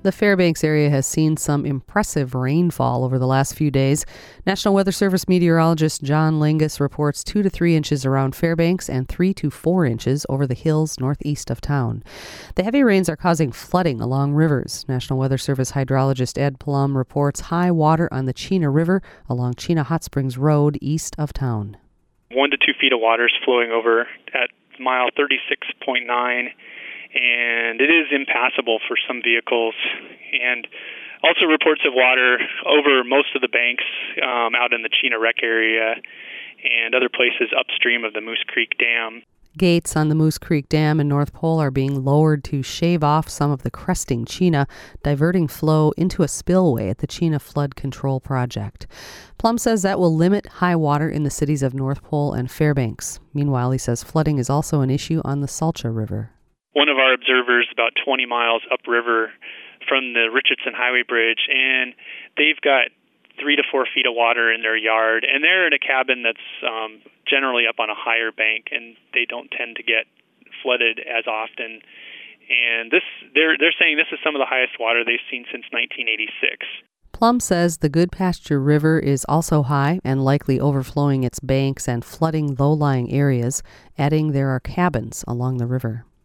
The Fairbanks area has seen some impressive rainfall over the last few days. National Weather Service meteorologist John Langus reports 2 to 3 inches around Fairbanks and 3 to 4 inches over the hills northeast of town. The heavy rains are causing flooding along rivers. National Weather Service hydrologist Ed Plum reports high water on the Chena River along Chena Hot Springs Road east of town. 1 to 2 feet of water is flowing over at mile 36.9. And it is impassable for some vehicles, and also reports of water over most of the banks out in the Chena Rec area and other places upstream of the Moose Creek Dam. Gates on the Moose Creek Dam in North Pole are being lowered to shave off some of the cresting Chena, diverting flow into a spillway at the Chena Flood Control Project. Plum says that will limit high water in the cities of North Pole and Fairbanks. Meanwhile, he says flooding is also an issue on the Salcha River. One of our observers about 20 miles upriver from the Richardson Highway Bridge, and they've got 3 to 4 feet of water in their yard, and they're in a cabin that's generally up on a higher bank, and they don't tend to get flooded as often. And they're saying this is some of the highest water they've seen since 1986. Plum says the Goodpasture River is also high and likely overflowing its banks and flooding low-lying areas, adding there are cabins along the river.